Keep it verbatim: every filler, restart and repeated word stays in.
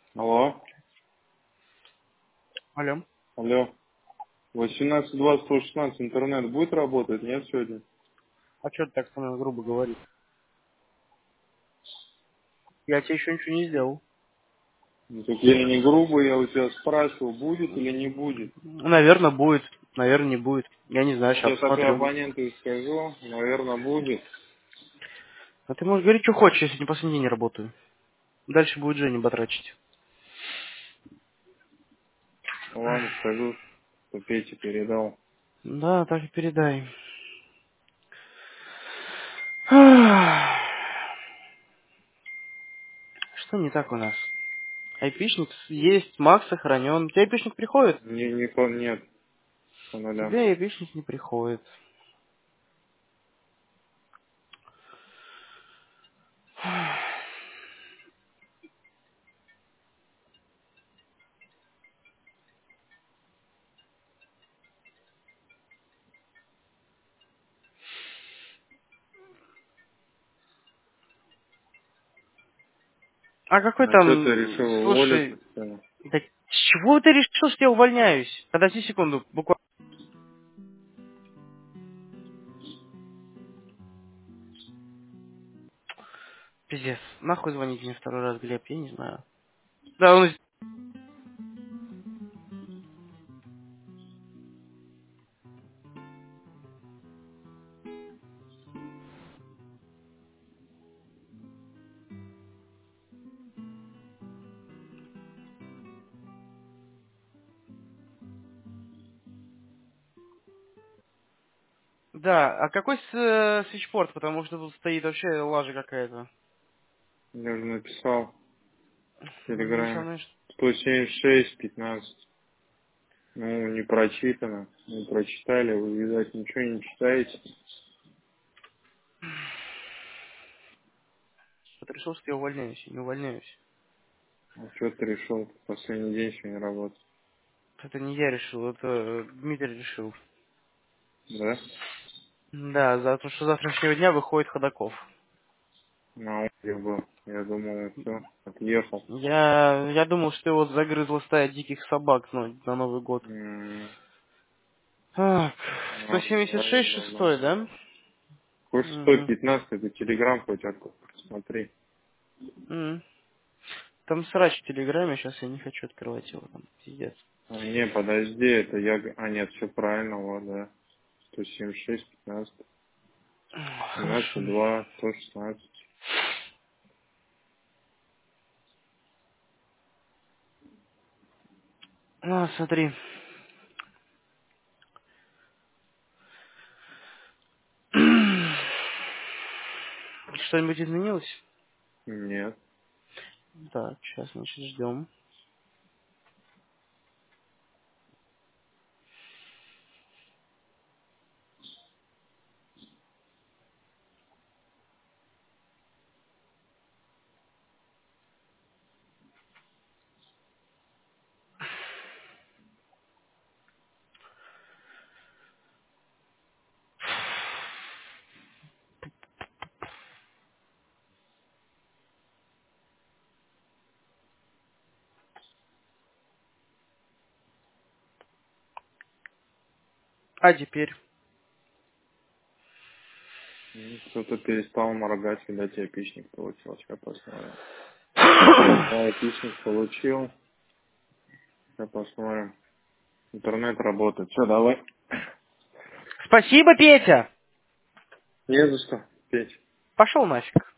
Алло, Алло. алло. восемнадцать двадцать сто шестнадцать интернет будет работать? Нет сегодня? А что ты так со мной грубо говоришь? Я тебе еще ничего не сделал. Ну, так я не грубо, я у тебя спрашивал, будет или не будет. Наверное, будет. Наверное, не будет. Я не знаю, Вот сейчас я так и посмотрю. абоненту и скажу, наверное, будет. А ты можешь говорить, что хочешь, если не последний день не работаю. Дальше будет Женя батрачить. Ладно, скажу, что Петя передал. Да, так и передай. Что не так у нас? Айпишник есть, Макс сохранен. Тебе айпишник приходит? Не, не, по- нет, по нулям. Тебе айпишник не приходит. А какой А что ты там, решил уволиться, слушай, что ли? да с чего ты решил, что я увольняюсь? Подожди секунду, буквально. Пиздец, нахуй звонить мне второй раз, Глеб, я не знаю. Да, он... Да, а какой с, э, свитчпорт? Потому что тут стоит вообще лажа какая-то. Я уже написал в Ну, со Телеграме. мной... ш- сто семьдесят шесть пятнадцать. Ну, не прочитано. Не прочитали, вы, видать, ничего не читаете. Вот решил, что я увольняюсь, я не увольняюсь. А что ты решил? Последний день сегодня работать. Это не я решил, это э, Дмитрий решил. Да? Да, завтра, что с завтрашнего дня выходит Ходаков. На улице был. Я думал, все, отъехал. Я, я думал, что его загрызла стая диких собак ну, на Новый год. М, Так, Ладно, сто семьдесят шесть правильно, да. шестой, да? Хоть сто Угу. пятнадцать, это телеграм хоть откуда, посмотри. М. Там срач в Телеграме, сейчас я не хочу открывать его, там пиздец. А, не, подожди, это я... г- А, нет, все правильно, вот, да. сто семьдесят шесть, пятнадцать, Хорошо. семнадцать, два, сто шестнадцать. Ну, смотри. Что-нибудь изменилось? Нет. Так, сейчас, значит, ждем. А теперь? М, Кто-то перестал моргать, когда тебе пичник получил. Сейчас посмотрим. Да, пичник получил. Сейчас посмотрим. Интернет работает. Все, давай. Спасибо, Петя! Не за что, Петь. Пошел нафиг.